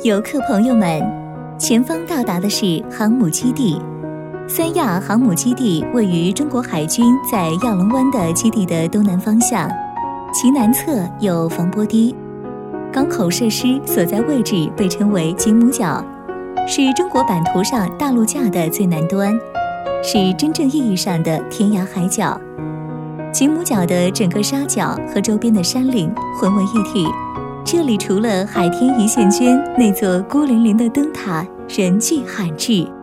游客朋友们，前方到达的是航母基地。三亚航母基地位于中国海军在亚龙湾的基地的东南方向，其南侧有防波堤。港口设施所在位置被称为景母角，是中国版图上大陆架的最南端，是真正意义上的天涯海角。景母角的整个沙角和周边的山岭混为一体，这里除了海天一线间那座孤零零的灯塔人迹罕至。